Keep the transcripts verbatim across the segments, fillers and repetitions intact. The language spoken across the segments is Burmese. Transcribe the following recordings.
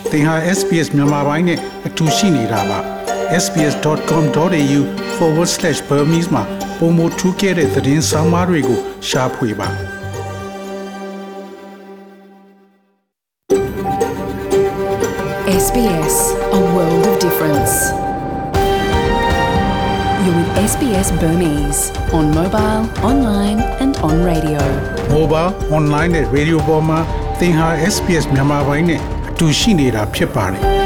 သင်ဟာ S B S မြန်မာပိုင်းနဲ့အတူရှိနေတာပါ s b s dot com dot a u forward slash burmese မှာပုံမထူးခဲ့တဲ့သတင်းစာမားတွေကိုရှားဖွေပါ S B S, a world of difference. You're with S B S Burmese on mobile, online and on radio. Mobile, online နဲ့ radio ပေါ်မှာသင်ဟာ S B S မြန်မာပိုင်းနဲ့အတူရှိနေတာဖြစ်ပါတယ်။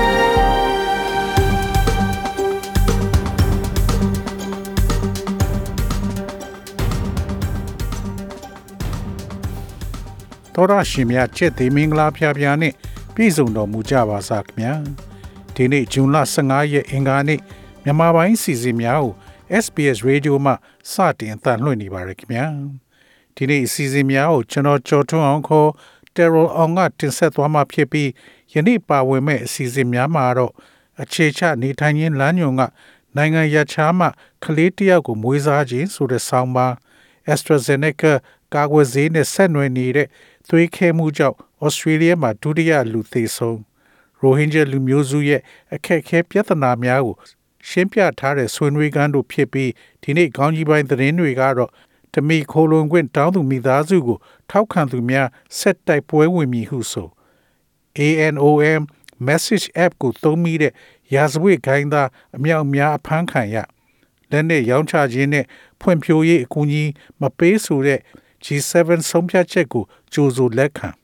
တော်ရရှိမြတ်ချက်သေးမင်္ဂလာဖျားဖျားနဲ့ပြည်စုံတော်မူကြပါစားခင်ဗျာဒီနေ့ဇွန်လဆယ့်ငါးရက်အင်္ဂါနေ့မြန်မာပိုင်းစီစဉ်များကို S B S Radio မှာစတင်အသံလွှင့်နေပါရခင်ဗျာဒီနေ့စီစဉ်များကိုကျွန်တော်ကျော်ထွန်းအောင်ခေါ် Terrell အောင်ကတင်ဆက်သွားမှာဖြစ်ပြီးယနေ့ပါဝင်မဲ့အစီအစဉ်များမှာတော့အခြေချနေထိုင်ခြင်းလမ်းညွန်ကနိုင်ငံရခြားမှကလေးတယောက်ကိုမွေးစားခြင်းဆိုတဲ့ဆောင်းပါး AstraZeneca ကာကွယ်ဆေးနဲ့ဆက်နွယ်နေတဲ့သွေးခဲမှုကြောင့်ဩစတြေးလျမှာဒုတိယလူသေဆုံးရိုဟင်ဂျာလူမျိုးစုရဲ့အခက်အခဲပြဿနာများကိုရှင်းပြထားတဲ့ဆွေးနွေးခန်းတို့ဖြစ်ပြီးဒီနေ့ခေါင်းကြီးပိုင်းသတင်းတွေကတော့တမီခိုလွန်ခွင့်တောင်းသူမိသားစုကိုထောက်ခံသူများဆက်တိုက်ပွဲဝင်မည်ဟုဆို A N O M Message App ကိုသုံးမိတဲ့ရာဇဝတ်ဂိုင်းသားအမြောက်အများအဖမ်းခံရလက်နဲ့ရောင်းချခြင်းနဲ့ဖွံ့ဖြိုးရေးအကူအညီမပေးဆိုတဲ့ G seven ဆုံးဖြတ်ချက်ကိုကြိုဆိုလက်ခံ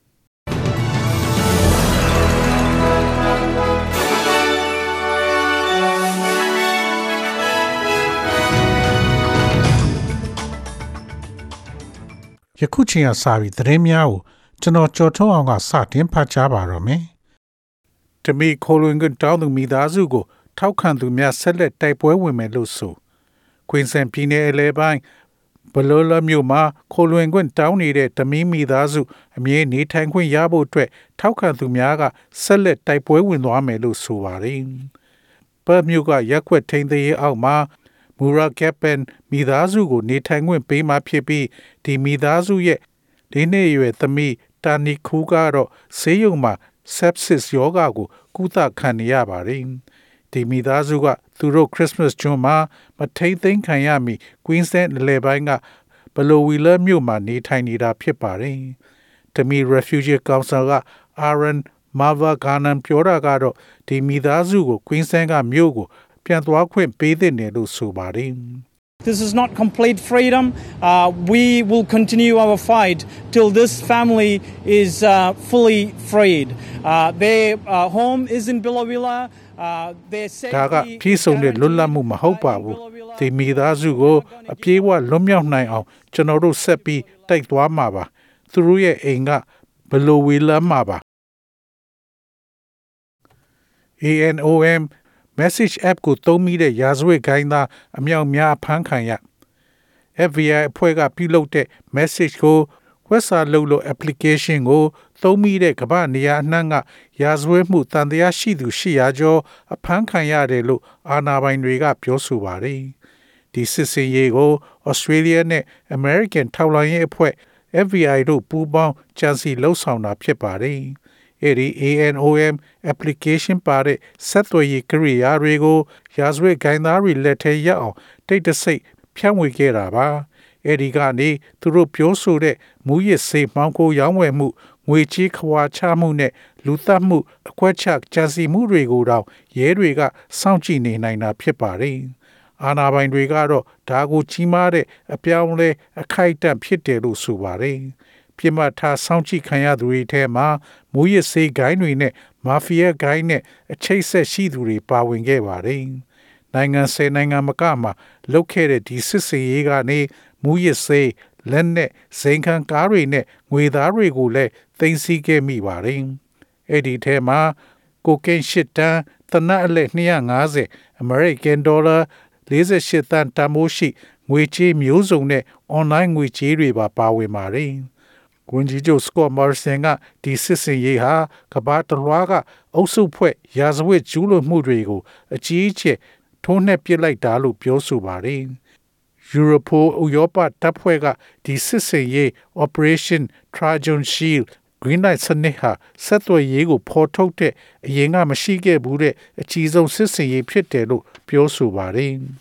ယခုချိန်ကစပြီးသတင်းများကိုကျွန်တော်ကြော်ထုံးအောင်ကစတင်ဖတ်ကြားပါတော့မယ်။တမီခိုလွင်ကတောင်းသူမိသားစုကိုထောက်ခံသူများဆက်လက်တိုက်ပွဲဝင်မယ်လို့ဆိုကွင်းဆန်ပြည်နယ်အလဲပိုင်းဘလော်လာမြို့မှာခိုလွင်ခွင့်တောင်းနေတဲ့တမီမိသားစုအမြဲနေထိုင်ခွင့်ရဖို့အတွက်ထောက်ခံသူများကဆက်လက်တိုက်ပွဲဝင်သွားမယ်လို့ဆိုပါတယ်။ပတ်မြို့ကရက်ွက်ထိန်သေးအောက်မှာမူရာကက်ပန်မိသားစုကိုနေထိုင်ခွင့်ပေးမှဖြစ်ပြီးဒီမိသားစုရဲ့ဒီနေ့ရွယ်သမီးတာနီခူကတော့ဆေးရုံမှာ sepsis ရောဂါကိုကုသခံနေရပါတယ်ဒီမိသားစုကသူတို့ Christmas ကျွန်းမှာမထိန်သိမ်းခံရမီ Queensland လေပိုင်းကဘလိုဝီလာမြို့မှာနေထိုင်နေတာဖြစ်ပါတယ်တမီ Refugee Council က Aaron Mavaganan ပြောတာကတော့ဒီမိသားစုကို Queensland ကမြို့ကိုပြန်သွားခွင့်ပေးတဲ့နယ်လို့ဆိုပါတယ် This is not complete freedom. Uh, we will continue our fight till this family is uh, fully freed. Uh, their uh, home is in Billawila. Uh, their safety... ဒါကပြည်စုံတဲ့လွတ်လပ်မှုမဟုတ်ပါဘူး။ဒီမိသားစုကိုအပြေးအဝလွတ်မြောက်နိုင်အောင်ကျွန်တော်တို့ဆက်ပြီးတိုက်သွားမှာပါ။သူတို့ရဲ့အိမ်ကဘလိုဝီလာမှာပါ။ A N O M Message App ကိုသုံးမိတဲ့ရာဇဝတ်ဂိုင်းသားအမြောက်များအဖမ်းခံရ F B I အဖွဲ့ကပြုလုပ်တဲ့ message ကိုဝက်စာလုပ်လို့ application ကိုသုံးမိတဲ့ကမ္ဘာနေရာအနှံ့ကရာဇဝတ်မှုတန်တရားရှိသူရှိရာကျော်အဖမ်းခံရတယ်လို့အာဏာပိုင်တွေကပြောဆိုပါတယ်ဒီစစ်စင်ရေးကို Australia နဲ့ American ထောက်လှမ်းရေးအဖွဲ့ F B I တို့ပူးပေါင်းကြံစည်လှုပ်ဆောင်တာဖြစ်ပါတယ်အဲ့ဒီ A N O M application ပါတဲ့ဆက်သွယ်ရေးကိရိယာတွေကိုရာဇဝတ်ဂိုင်းသားတွေလက်ထဲရောက်အောင်တိတ်တဆိတ်ဖြန့်ဝေခဲ့တာပါအဲ့ဒီကနေသူတို့ပြောဆိုတဲ့မူရစ်စေမှောင်ခိုရောင်းဝယ်မှုငွေကြေးခွာချမှုနဲ့လူသတ်မှုအကွက်ချကြံစီမှုတွေကိုတော့ရဲတွေကစောင့်ကြည့်နေနိုင်တာဖြစ်ပါတယ်အာဏာပိုင်တွေကတော့ဒါကိုကြီးမားတဲ့အပြောင်းလဲအခိုက်အတန့်ဖြစ်တယ်လို့ဆိုပါတယ်ပြစ်မှတ်ထားစောင့်ကြည့်ခံရသူတွေထဲမှာမူရစ်စေးဂိုင်းတွေနဲ့မာဖီးယားဂိုင်းနဲ့အချိတ်ဆက်ရှိသူတွေပါဝင်ခဲ့ပါတယ်။နိုင်ငံဆယ်နိုင်ငံမကမှာလုတ်ခဲ့တဲ့ဒီစစ်စေးရေးကနေမူရစ်စေးလက်နဲ့ဇိမ်ခံကားတွေနဲ့ငွေသားတွေကိုလည်းသိမ်းဆည်းခဲ့မိပါတယ်။အဲ့ဒီထဲမှာကိုကိန်းရှစ်တန်တနက်အလက်two hundred fifty အမေရိကန်ဒေါ်လာforty-eightတန်တန်မိုးရှိငွေကြေးမျိုးစုံနဲ့အွန်လိုင်းငွေကြေးတွေပါပါဝင်ပါတယ်။ဝန်ကြီးချုပ်စကော့မာရဆန်ကဒီစစ်စင်ရေးဟာကမ္ဘာတလွှားကအုပ်စုဖွဲ့ရာဇဝတ်ကျူးလွန်မှုတွေကိုအကြီးအကျယ်ထိုးနှက်ပစ်လိုက်တာလို့ပြောဆိုပါတယ်။ Europol ဥရောပတပ်ဖွဲ့ကဒီစစ်စင်ရေး Operation Trojan Shield Green Light စနစ်ဟာဆက်သွယ်ရေးကိုဖော်ထုတ်တဲ့အရင်ကမရှိခဲ့ဘူးတဲ့အကြီးဆုံးစစ်စင်ရေးဖြစ်တယ်လို့ပြောဆိုပါတယ်။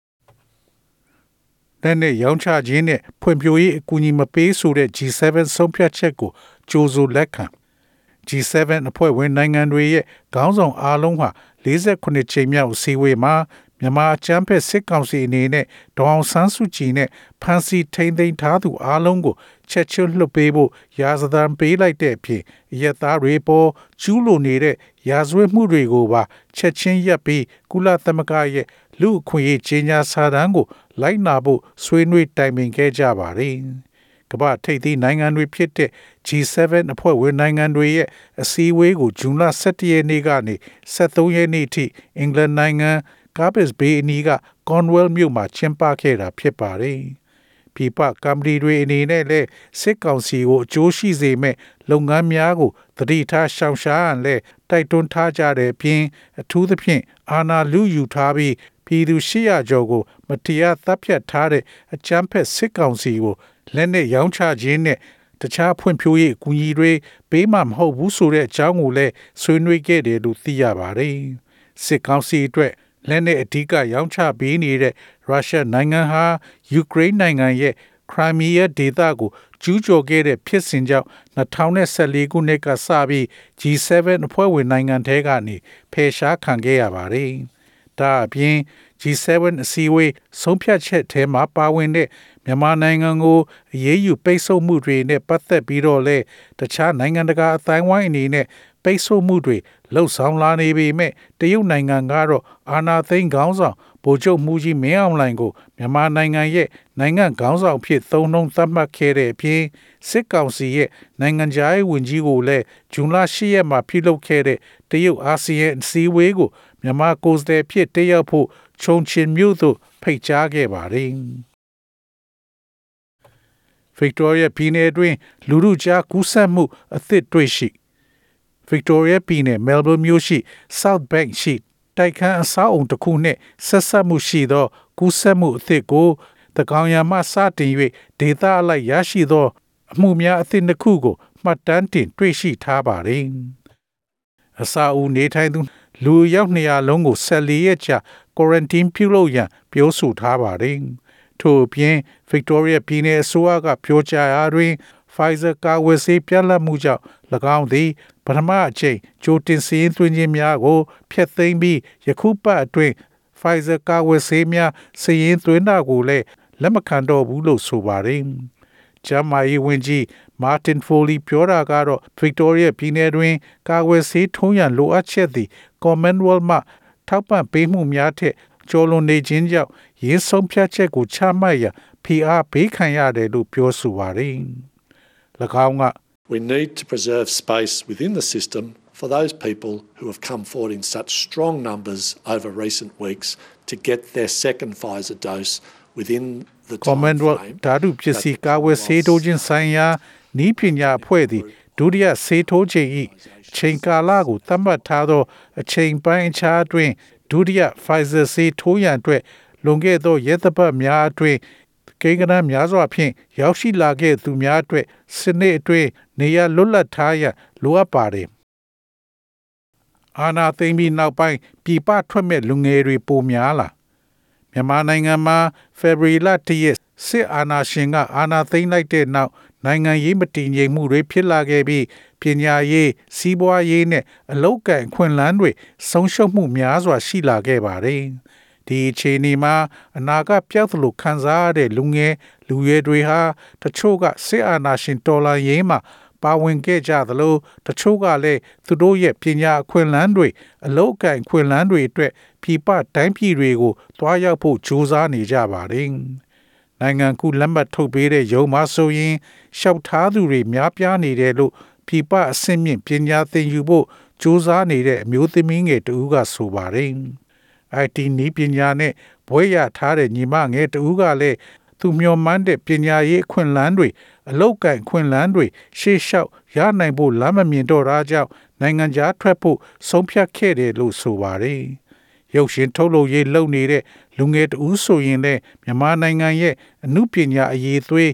လက်နဲ့ရောင်းချခြင်းနဲ့ဖွံ့ဖြိုးရေးအကူအညီမပေးဆိုတဲ့ G seven ဆုံးဖြတ်ချက်ကိုကြိုဆိုလက်ခံ G seven အဖွဲ့ဝင်နိုင်ငံတွေရဲ့ခေါင်းဆောင်အားလုံးဟာforty-eightကြိမ်မြောက်အစည်းအဝေးမှာမြန်မာအကြမ်းဖက်စစ်ကောင်စီအနေနဲ့ဒေါအောင်ဆန်းစုကြည်နဲ့ဖမ်းဆီးထိန်းသိမ်းထားသူအားလုံးကိုချက်ချင်းလွှတ်ပေးဖို့ရာဇသံပေးလိုက်တဲ့အပြင်အရက်သားတွေပေါ်ကျူးလွန်နေတဲ့ရာဇဝတ်မှုတွေကိုပါချက်ချင်းရပ်ပြီးကုလသမဂ္ဂရဲ့လူအခွင့်အရေးကြေညာစာတမ်းကိုလိုက်နာဖို့ဆွေးနွေးတိုင်ပင်ခဲ့ကြပါတယ်။ကမ္ဘာထိပ်သီးနိုင်ငံတွေဖြစ်တဲ့ G seven အဖွဲ့ဝင်နိုင်ငံတွေရဲ့အစည်းအဝေးကိုဇွန်လtwelveရက်နေ့ကနေtwenty-threeရက်နေ့ထိအင်္ဂလန်နိုင်ငံCarbis Bay အနီးက Cornwall မြို့မှာကျင်းပခဲ့တာဖြစ်ပါတယ်။ပြည်ပကမ္ပဏီတွေအနေနဲ့လည်းစစ်ကောင်စီကိုအကျိုးရှိစေမဲ့လုပ်ငန်းများကိုသတိထားရှောင်ရှားရန်လည်းတိုက်တွန်းထားကြတဲ့အပြင်အထူးသဖြင့်အာဏာလုယူထားပြီးပြည်သူeight hundredကျော်ကိုမတရားတပ်ဖြတ်ထားတဲ့အကြမ်းဖက်စစ်ကောင်စီကိုလက်နဲ့ရောင်းချခြင်းနဲ့တခြားဖွံ့ဖြိုးရေးအကူအညီတွေပေးမှမဟုတ်ဘူးဆိုတဲ့အကြောင်းကိုလည်းဆွေးနွေးခဲ့တယ်လို့သိရပါတယ်။စစ်ကောင်စီအတွက်လက်နဲ့အဓိကရောင်းချပေးနေတဲ့ရုရှားနိုင်ငံဟာယူကရိန်းနိုင်ငံရဲ့ခရိုင်းမီးယားဒေသကိုကျူးကျော်ခဲ့တဲ့ဖြစ်စဉ်ကြောင့်twenty fourteenခုနှစ်ကစပြီး G seven အဖွဲ့ဝင်နိုင်ငံထဲကနေဖယ်ရှားခံခဲ့ရပါတယ်။ဒါအပြင် G seven အစည်းအဝေးဆုံးဖြတ်ချက်ထဲမှာပါဝင်တဲ့မြန်မာနိုင်ငံကိုအရေးယူပိတ်ဆို့မှုတွေနဲ့ပတ်သက်ပြီးတော့လဲတခြားနိုင်ငံတကာအသိုင်းအဝိုင်းအနေနဲ့ပိတ်ဆို့မှုတွေလှုပ်ဆောင်လာနေပေမဲ့တရုတ်နိုင်ငံကတော့အာဏာသိမ်းခေါင်းဆောင်ဗိုလ်ချုပ်မှုကြီးမင်းအောင်လှိုင်ကိုမြန်မာနိုင်ငံရဲ့နိုင်ငံခေါင်းဆောင်ဖြစ်သုံးနှုန်းသတ်မှတ်ခဲ့တဲ့အပြင်စစ်ကောင်စီရဲ့နိုင်ငံခြားရေးဝန်ကြီးကိုလည်းဇွန်လeightရက်မှာပြုလုပ်ခဲ့တဲ့တရုတ်အာဆီယံအစည်းအဝေးကိုမြန်မာကိုယ်စားလှယ်ဖြစ်တက်ရောက်ဖို့ချုံချင်မြို့သို့ဖိတ်ကြားခဲ့ပါတယ်။ Victoria ပြည်နယ်တွင်လူထုကြားကူးစက်မှုအသစ်တွေ့ရှိ Victoria ပြည်နယ် Melbourne မြို့ရှိ South Bank ရှိတိုက်ခန်းအဆောက်အုံတစ်ခုနှင့်ဆက်စပ်မှုရှိသောကူးစက်မှုအသစ်ကိုတကောင်ရမှစတင်၍ဒေသအလိုက်ရရှိသောအမှုများအသစ်တစ်ခုကိုမှတ်တမ်းတင်တွေ့ရှိထားပါသည်။အစာအုပ်နေထိုင်သူလူရောက်two hundredလုံးကိုfourteenရက်ကြာ quarantine ပြုလုပ်ရန်ပြောဆိုထားပါသည်။ထို့အပြင် Victoria ပြည်နယ်အစိုးရကပြောကြားရာတွင် Pfizer ကာကွယ်ဆေးပြတ်လတ်မှုကြောင့်၎င်းသည်ပထမအကြိမ်ကြိုတင်စီးရင်သွင်းခြင်းများကိုဖျက်သိမ်းပြီးယခုပတ်အတွင်း Pfizer ကာကွယ်ဆေးများစီးရင်သွင်းတာကိုလည်းလက်မခံတော့ဘူးလို့ဆိုပါတယ်။ကျန်းမာရေးဝန်ကြီး Martin Foley ပြောတာကတော့ Victoria ပြည်နယ်တွင်ကာကွယ်ဆေးထိုးရန်လိုအပ်ချက်သည် Commonwealth မှထောက်ပံ့ပေးမှုများထက်ကျော်လွန်နေခြင်းကြောင့်ရင်းဆုံးဖြတ်ချက်ကိုချမှတ်ရန်ဖိအားပေးခံရတယ်လို့ပြောဆိုပါတယ်။၎င်းက We need to preserve space within the system for those people who have come forward in such strong numbers over recent weeks to get their second Pfizer dose within the Commonwealth ဓာတုပစ္စည်းကာကွယ်ဆေးထိုးခြင်းဆိုင်ရာနည်းပညာအဖွဲ့သည်ဒုတိယဆေးထိုးခြင်း၏ချိန်ကာလကိုသတ်မှတ်ထားသောအချိန်ပိုင်းအခြားအတွင်းဒုတိယ Pfizer ဆေးထိုးရန်အတွက်လွန်ခဲ့သောရက်သပတ်များအတွင်းကိန်းဂဏန်းများစွာဖြင့်ရောက်ရှိလာခဲ့သူများအတွက်စနစ်အတွင်းနေရာလွတ်လပ်ထားရန်လိုအပ်ပါတယ်။အာဏာသိမ်းပြီးနောက်ပိုင်းပြည်ပထွက်မဲ့လူငယ်တွေပိုများလာမြန်မာနိုင်ငံမှာဖေဖော်ဝါရီလoneရက်စစ်အာဏာရှင်ကအာဏာသိမ်းလိုက်တဲ့နောက်နိုင်ငံရေးမတည်ငြိမ်မှုတွေဖြစ်လာခဲ့ပြီးပညာရေးစီးပွားရေးနဲ့အလုပ်အကိုင်အခွင့်အလမ်းတွေဆုံးရှုံးမှုများစွာရှိလာခဲ့ပါတယ်။ဒီအခြေအနေမှာအနာဂတ်ပြောက်သလိုခံစားရတဲ့လူငယ်လူရွယ်တွေဟာတချို့ကစစ်အာဏာရှင်တော်လှန်ရေးမှာပါဝင်ခဲ့ကြသလိုတချို့ကလည်းသူတို့ရဲ့ပညာအခွင့်အလမ်းတွေအလုပ်အကိုင်အခွင့်အလမ်းတွေအတွက်ပြည်ပတိုင်းပြည်တွေကိုတွားရောက်ဖို့ကြိုးစားနေကြပါတယ်။နိုင်ငံကူလက်မှတ်ထုတ်ပေးတဲ့ရုံးမှာဆိုရင်ရှောက်ထားသူတွေများပြားနေတယ်လို့ပြည်ပအဆင့်မြင့်ပညာသင်ယူဖို့ကြိုးစားနေတဲ့အမျိုးသမီးငယ်တဦးကဆိုပါတယ်။ I T နည်းပညာနဲ့ဘွဲ့ရထားတဲ့ညီမငယ်တဦးကလည်းသူမျှော်မှန်းတဲ့ပညာရေးအခွင့်အလမ်းတွေအလောက်ကန်ခွင့်လန်းတွေရှေ့လျှောက်ရနိုင်ဖို့လမ်းမမြင်တော့တာကြောင့်နိုင်ငံခြားထွက်ဖို့ဆုံးဖြတ်ခဲ့တယ်လို့ဆိုပါတယ်။ရုပ်ရှင်ထုတ်လုပ်ရေးလုပ်နေတဲ့လူငယ်တဦးဆိုရင်လည်းမြန်မာနိုင်ငံရဲ့အမှုပညာအရေးသွေး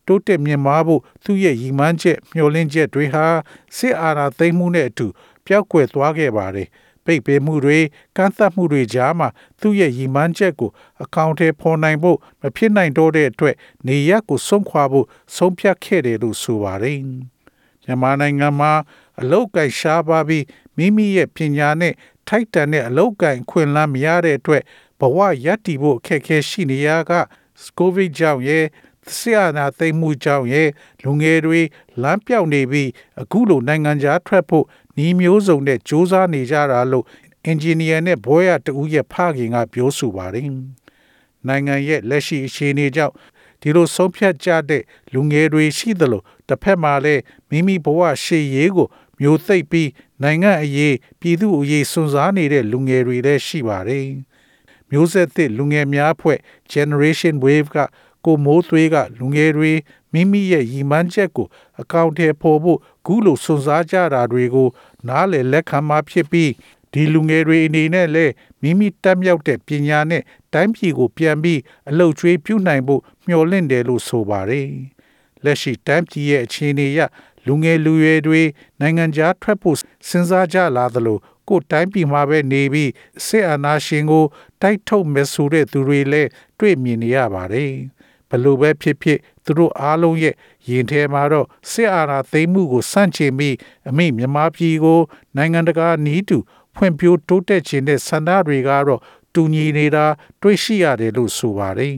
တိုးတက်မြင့်မားဖို့သူ့ရဲ့ရည်မှန်းချက်မျှော်လင့်ချက်တွေဟာစစ်အာဏာသိမ်းမှုနဲ့အတူပျောက်ကွယ်သွားခဲ့ပါတယ်ပိတ်ပင်မှုတွေကန့်သတ်မှုတွေကြားမှာသူ့ရဲ့ရည်မှန်းချက်ကိုအကောင့်ထဲပေါ်နိုင်ဖို့မဖြစ်နိုင်တော့တဲ့အတွက်နေရပ်ကိုဆုံးခွာဖို့ဆုံးဖြတ်ခဲ့တယ်လို့ဆိုပါတယ်မြန်မာနိုင်ငံမှာအလောက်ကိုင်ရှားပါပြီးမိမိရဲ့ပညာနဲ့ထိုက်တန်တဲ့အလောက်ကိုင်ခွင့်လန်းမရတဲ့အတွက်ဘဝရပ်တည်ဖို့အခက်အခဲရှိနေရကကိုဗစ်ကြောင့်ရဲ့ဆရာနာသိမ်းမှုကြောင့်ရဲ့လူငယ်တွေလမ်းပြောင်းနေပြီးအခုလိုနိုင်ငံခြားထွက်ဖို့ဤမျိုးစုံနဲ့စ조사နေကြတာလို့အင်ဂျင်နီယာနဲ့ဘွဲရတဦးရဲ့ဖခင်ကပြောဆိုပါတယ်နိုင်ငံရဲ့လက်ရှိအခြေအနေကြောင့်ဒီလိုဆုံးဖြတ်ကြတဲ့လူငယ်တွေရှိသလိုတစ်ဖက်မှာလည်းမိမိဘဝရှေ့ရေးကိုမျိုးသိပ်ပြီးနိုင်ငံအရေးပြည်သူအရေးစွန့်စားနေတဲ့လူငယ်တွေလည်းရှိပါတယ်မျိုးဆက်သစ်လူငယ်များအဖွဲ့ Generation Wave ကကိုမိုးသွေးကလူငယ်တွေမိမိရဲ့ရည်မှန်းချက်ကိုအကောင့်ထဲပေါ်ဖို့ခုလိုစွန့်စားကြတာတွေကိုနားလည်လက်ခံမှဖြစ်ပြီးဒီလူငယ်တွေအနေနဲ့လည်းမိမိတက်မြောက်တဲ့ပညာနဲ့တိုင်းပြည်ကိုပြန်ပြီးအလုပ်ကျွေးပြုနိုင်ဖို့မျှော်လင့်တယ်လို့ဆိုပါတယ်လက်ရှိတိုင်းပြည်ရဲ့အခြေအနေအရလူငယ်လူရွယ်တွေနိုင်ငံခြားထွက်ဖို့စဉ်းစားကြလာသလိုကိုတိုင်းပြည်မှာပဲနေပြီးစစ်အာဏာရှင်ကိုတိုက်ထုတ်မဲ့ဆိုတဲ့သူတွေလည်းတွေ့မြင်နေရပါတယ်ဘလို့ပဲဖြစ်ဖြစ်သူတို့အားလုံးရဲ့ရင်ထဲမှာတော့စစ်အာဏာသိမ်းမှုကိုစန့်ကျင်ပြီးအမိမြန်မာပြည်ကိုနိုင်ငံတကာနည်းတူဖွံ့ဖြိုးတိုးတက်ခြင်းတဲ့ဆန္ဒတွေကတော့တူညီနေတာတွေ့ရှိရတယ်လို့ဆိုပါတယ်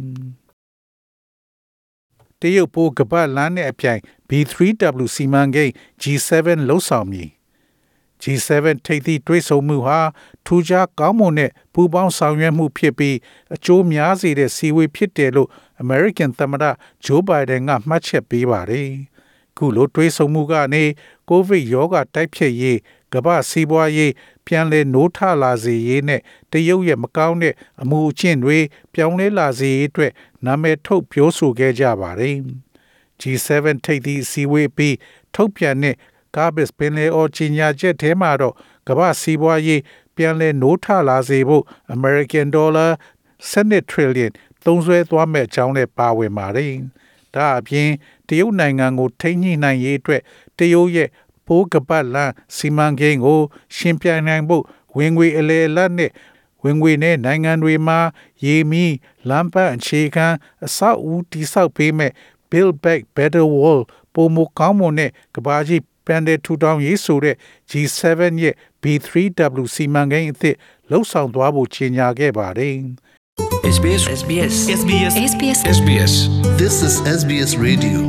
တရုတ်ပိုးကပတ်လမ်းနဲ့အပြိုင် B 3 W စီမံကိန်း G 7 လှုပ်ဆောင်မည် G 7 ထိပ်သီးတွေ့ဆုံမှုဟာထူးခြားကောင်းမွန်တဲ့ပူးပေါင်းဆောင်ရွက်မှုဖြစ်ပြီးအကျိုးများစေတဲ့စီဝေးဖြစ်တယ်လို့ American သမ္မတ Joe Biden ကမှတ်ချက်ပေးပါတယ်။ခုလိုတွေ့ဆုံမှုကနေကိုဗစ်ရောဂါတိုက်ဖျက်ရေးကမ္ဘာစီးပွားရေးပြန်လည်နိုးထလာစေရေးနဲ့တရုတ်ရဲ့မကောင်းတဲ့အမှုအကျင့်တွေပြောင်းလဲလာစေရေးအတွက်နာမည်ထုတ်ပြောဆိုခဲ့ကြပါတယ်။ G 7 ထိပ်သီးစီဝေးပြီးထုတ်ပြန်တဲ့ကာဘစ်ပင်လေအော်ကြီးညာချက်ထဲမှာတော့ကမ္ဘာစီးပွားရေးပြန်လည်နိုးထလာစေဖို့ American Dollar ဆယ်နှစ် trillion သုံးစွဲသွားမဲ့အကြောင်းနဲ့ပါဝင်ပါတယ်။ဒါအပြင်တရုတ်နိုင်ငံကိုထိန်းညှိနိုင်ရေးအတွက်တရုတ်ရဲ့ပိုးကပတ်လမ်းစီမံကိန်းကိုရှင်းပြနိုင်ဖို့ဝင်ငွေအလဲလက်နဲ့ဝင်ငွေနဲ့နိုင်ငံတွေမှာရေမီလမ်းပန်းအခြေခံအဆောက်အဦတည်ဆောက်ပေးမဲ့ Build Back Better World ပုံမကောင်းမွန်တဲ့ကမ္ဘာကြီးပြန်တဲ့ထူထောင်ရေးဆိုတဲ့ G 7 ရဲ့ B 3 W စီမံကိန်းအသစ်လှုပ်ဆောင်သွားဖို့ကြေညာခဲ့ပါတယ်။ S B S S B S S B S S B S S B S This is S B S Radio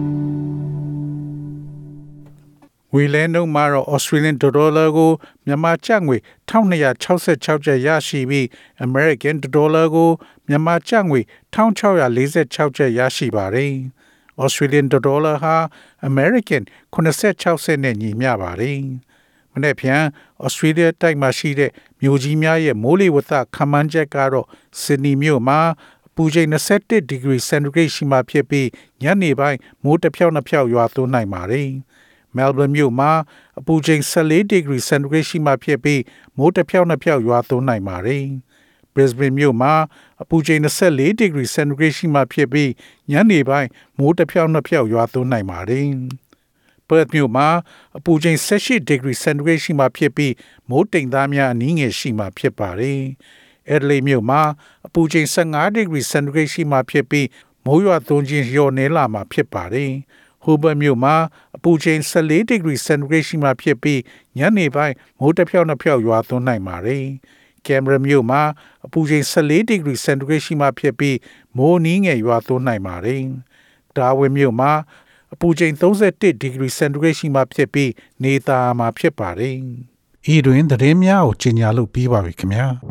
ဝီလဲနှုန်းမှာတော့ Australian Dollar ကိုမြန်မာကျပ်ငွေone thousand two hundred sixty-sixကျပ်ရရှိပြီး American Dollar ကိုမြန်မာကျပ်ငွေone thousand six hundred forty-sixကျပ်ရရှိပါတယ်။ Australian Dollar ဟာ American seventy-sixစက်နဲ့ညီမျှပါတယ်။မနေ့ဖြန် Australia တိုက်မှာရှိတဲ့မြို့ကြီးများရဲ့မိုးလေဝသခန့်မှန်းချက်ကတော့ Sydney မြို့မှာအပူချိန်twenty-one ဒီဂရီစင်တီဂရိတ်ရှိမှဖြစ်ပြီးညနေပိုင်းမိုးတစ်ဖြောက်နှစ်ဖြောက်ရွာသွန်းနိုင်ပါတယ်။ Melbourne မြို့မှာအပူချိန်fourteenဒီဂရီစင်တီဂရိတ်ရှိမှဖြစ်ပြီးမိုးတစ်ဖြောက်နှစ်ဖြောက်ရွာသွန်းနိုင်ပါတယ်။ Brisbane မြို့မှာအပူချိန်twenty-fourဒီဂရီစင်တီဂရိတ်ရှိမှဖြစ်ပြီးညနေပိုင်းမိုးတစ်ဖြောက်နှစ်ဖြောက်ရွာသွန်းနိုင်ပါတယ်။ Perth မြို့မှာအပူချိန်eighteenဒီဂရီစင်တီဂရိတ်ရှိမှဖြစ်ပြီးမိုးတိမ်သားများအနည်းငယ်ရှိမှဖြစ်ပါတယ်။ Adelaide မြို့မှာအပူချိန်fifteenဒီဂရီစင်တီဂရိတ်ရှိမှဖြစ်ပြီးမိုးရွာသွန်းခြင်းလျော့နည်းလာမှဖြစ်ပါတယ်။ Hobart မြို့မှာအပူချိန်fourteenဒီဂရီစင်တီဂရိတ်ရှိမှဖြစ်ပြီးညနေပိုင်းမိုးတစ်ဖြောက်နှစ်ဖြောက်ရွာသွန်းနိုင်ပါတယ်။ Canberra မြို့မှာအပူချိန်fourteenဒီဂရီစင်တီဂရိတ်ရှိမှဖြစ်ပြီးမိုးအနည်းငယ်ရွာသွန်းနိုင်ပါတယ်။ Darwin မြို့မှာအပူချိန်thirty-oneဒီဂရီစင်တီဂရိတ်ရှိမှဖြစ်ပြီးနေသားမှာဖြစ်ပါတယ်။ဤတွင်သတင်းများကိုကြီးညာလို့ပြီးပါပြီခင်ဗျာ။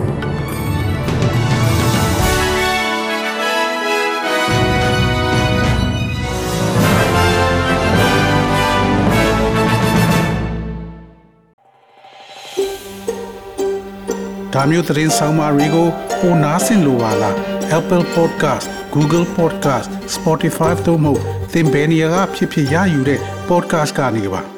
ဒါမျိုးသတင်းဆောင်မတွေကိုပိုနားဆင်လိုပါလား Apple Podcast Google Podcast Spotify တို့မှာသင်ပင်ရာဖြစ်ဖြစ်ရယူတဲ့ podcast ကနေပါ